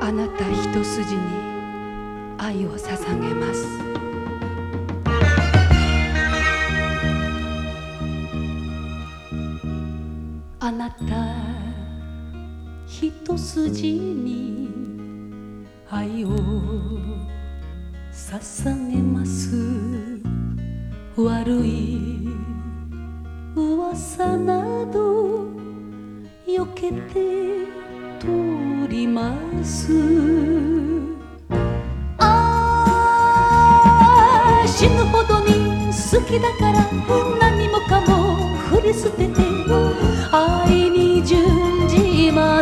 あなた一筋に愛を捧げます。あなた一筋に愛を捧げます。悪い噂など避けて通ります。死ぬほどに好きだから何もかも振り捨てて愛に準じます。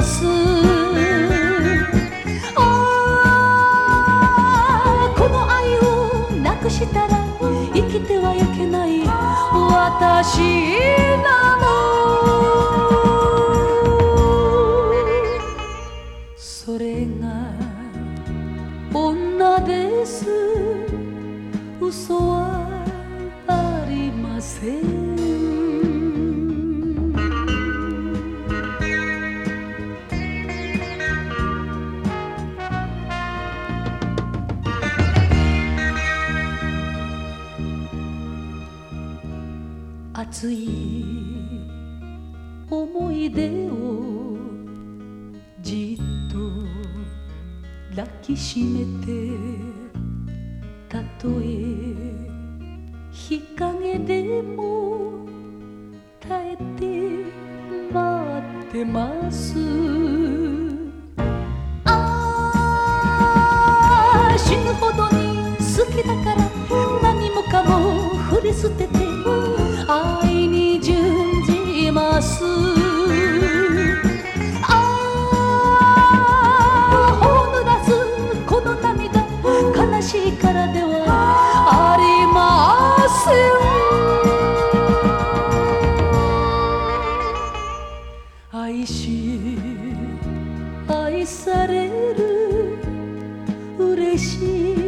この愛をなくしたら生きてはいけない私なの。それが女です。嘘はありません。熱い思い出をじっと抱きしめて、たとえ日陰でも耐えて待ってます。死ぬほどに好きだから何もかも振り捨てて愛に準じます。頬濡らすこの涙悲しいからではありません。愛し愛される嬉しい